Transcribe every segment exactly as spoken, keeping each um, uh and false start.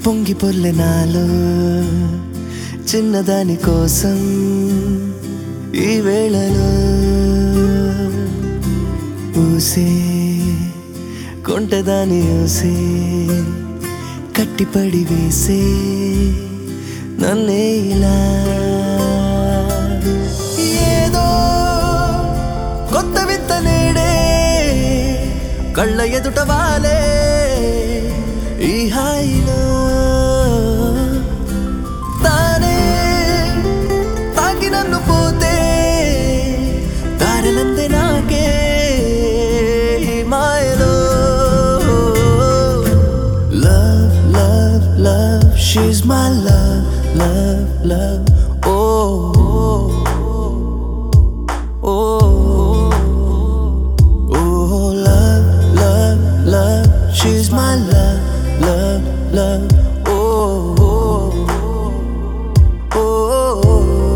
పొంగి పొర్లె నాలో చిన్నదాని కోసం ఈ వేళలో ఊసే కొంటదాని ఊసే కట్టిపడి వేసే నన్నే ఇలా ఏదో కొత్త వింత నేడే కళ్ళ ఎదుట వాలే ఈ హాయిలో తానే తాకి నన్ను పోతే తారలందే నాకే ఈ మాయలో love love love she's my love love love oh oh oh love love love she's my love love love oh oh oh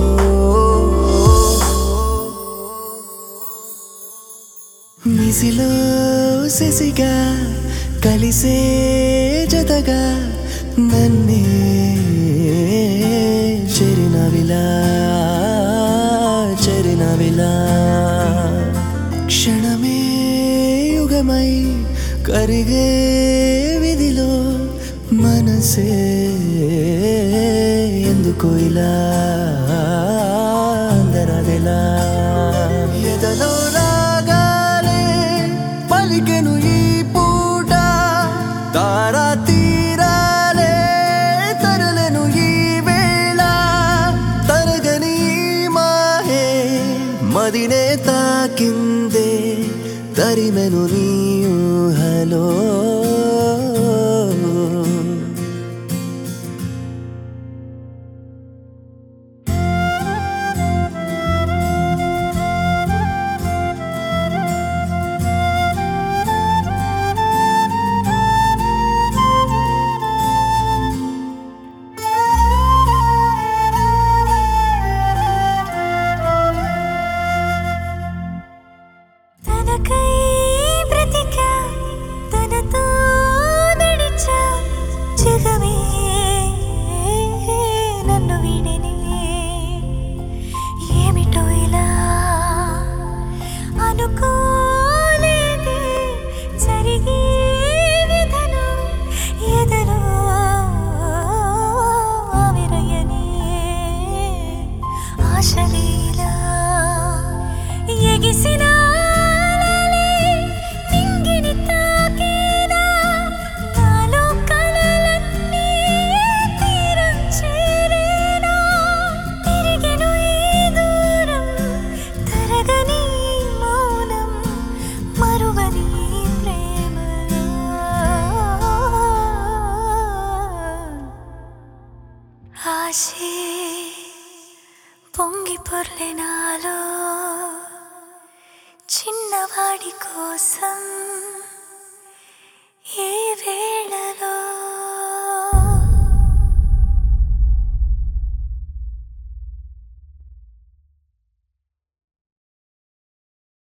మిసిలో సిసిగా కలిసే జతగా నన్నే చెరినవిలా చెరినవిలా క్షణమే యుగమై కరిగే విధిలో మనసే ఎందుకు ఇలా అందరదిలా ఎదలో రాగాలే పలికెను ఈ పూట తారా తీరాలే తరలెను ఈ వేళ తరగని మాహే మదినే తాకిందే తరిమెను నీ ఊహలో ఆశే పొంగి పొర్లె నాలో చిన్నవాడి కోసం ఏ వేళలో